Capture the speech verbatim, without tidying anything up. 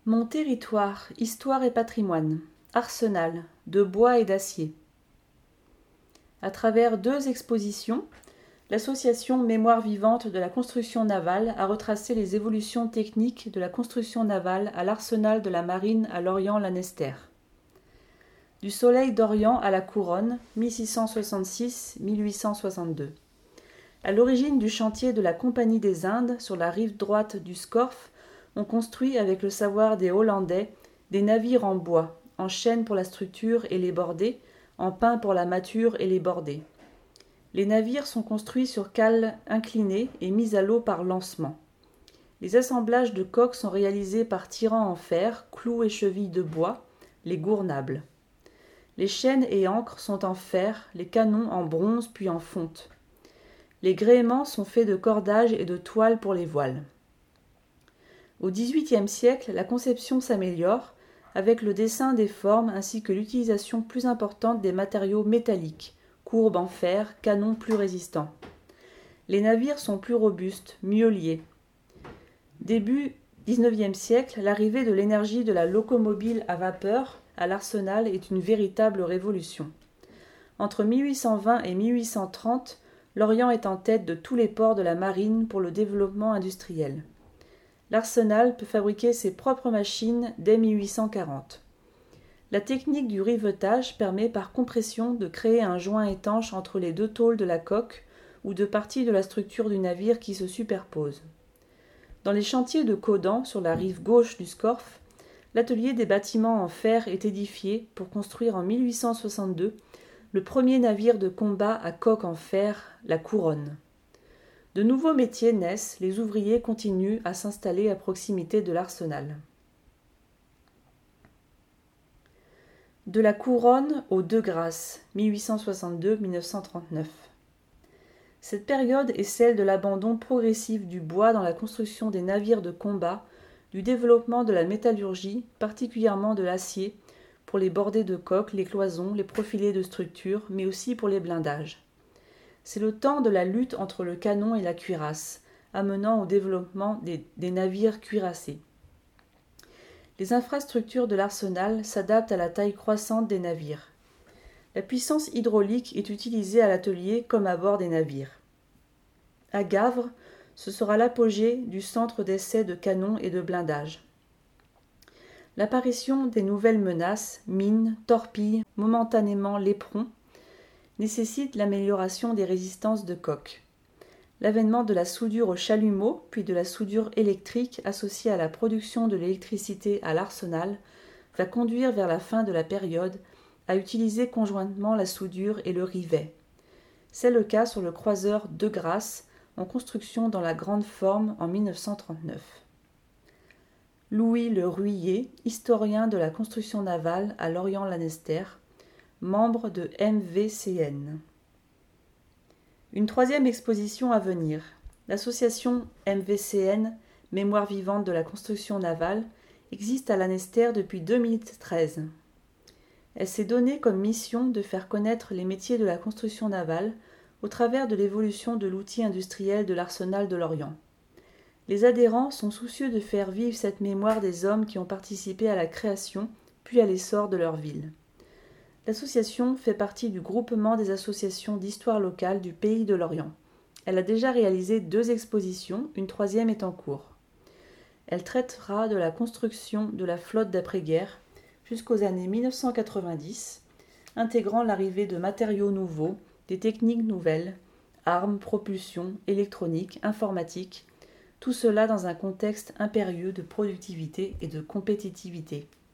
Mon territoire, histoire et patrimoine. Arsenal, de bois et d'acier. À travers deux expositions, l'association Mémoire vivante de la construction navale a retracé les évolutions techniques de la construction navale à l'arsenal de la marine à Lorient-Lanester. Du Soleil d'Orient à la Couronne, mille six cent soixante-six à mille huit cent soixante-deux. À l'origine du chantier de la Compagnie des Indes, sur la rive droite du Scorff, on construit avec le savoir des Hollandais des navires en bois, en chêne pour la structure et les bordées, en pin pour la mâture et les bordées. Les navires sont construits sur cales inclinées et mis à l'eau par lancement. Les assemblages de coques sont réalisés par tirant en fer, clous et chevilles de bois, les gournables. Les chaînes et ancres sont en fer, les canons en bronze puis en fonte. Les gréements sont faits de cordages et de toiles pour les voiles. Au dix-huitième siècle, la conception s'améliore avec le dessin des formes ainsi que l'utilisation plus importante des matériaux métalliques, courbes en fer, canons plus résistants. Les navires sont plus robustes, mieux liés. Début dix-neuvième siècle, l'arrivée de l'énergie de la locomobile à vapeur à l'arsenal est une véritable révolution. Entre mille huit cent vingt et mille huit cent trente, l'Orient est en tête de tous les ports de la marine pour le développement industriel. L'arsenal peut fabriquer ses propres machines dès mille huit cent quarante. La technique du rivetage permet par compression de créer un joint étanche entre les deux tôles de la coque ou de parties de la structure du navire qui se superposent. Dans les chantiers de Caudan, sur la rive gauche du Scorff, l'atelier des bâtiments en fer est édifié pour construire en mille huit cent soixante-deux le premier navire de combat à coque en fer, la Couronne. De nouveaux métiers naissent, les ouvriers continuent à s'installer à proximité de l'arsenal. De la Couronne aux Deux Grâces, mille huit cent soixante-deux à mille neuf cent trente-neuf. Cette période est celle de l'abandon progressif du bois dans la construction des navires de combat, du développement de la métallurgie, particulièrement de l'acier, pour les bordées de coques, les cloisons, les profilés de structures, mais aussi pour les blindages. C'est le temps de la lutte entre le canon et la cuirasse, amenant au développement des, des navires cuirassés. Les infrastructures de l'arsenal s'adaptent à la taille croissante des navires. La puissance hydraulique est utilisée à l'atelier comme à bord des navires. À Gavre, ce sera l'apogée du centre d'essai de canons et de blindage. L'apparition des nouvelles menaces, mines, torpilles, momentanément l'éperon, nécessite l'amélioration des résistances de coque. L'avènement de la soudure au chalumeau, puis de la soudure électrique associée à la production de l'électricité à l'arsenal, va conduire vers la fin de la période à utiliser conjointement la soudure et le rivet. C'est le cas sur le croiseur Deux Grâces, en construction dans la grande forme en mille neuf cent trente-neuf. Louis Le Ruyer, historien de la construction navale à Lorient-Lanester, membre de M V C N. Une troisième exposition à venir. L'association M V C N, Mémoire vivante de la construction navale, existe à Lanester depuis deux mille treize. Elle s'est donnée comme mission de faire connaître les métiers de la construction navale au travers de l'évolution de l'outil industriel de l'arsenal de l'Orient. Les adhérents sont soucieux de faire vivre cette mémoire des hommes qui ont participé à la création puis à l'essor de leur ville. L'association fait partie du groupement des associations d'histoire locale du pays de l'Orient. Elle a déjà réalisé deux expositions, une troisième est en cours. Elle traitera de la construction de la flotte d'après-guerre jusqu'aux années mille neuf cent quatre-vingt-dix, intégrant l'arrivée de matériaux nouveaux, des techniques nouvelles, armes, propulsion, électronique, informatique, tout cela dans un contexte impérieux de productivité et de compétitivité.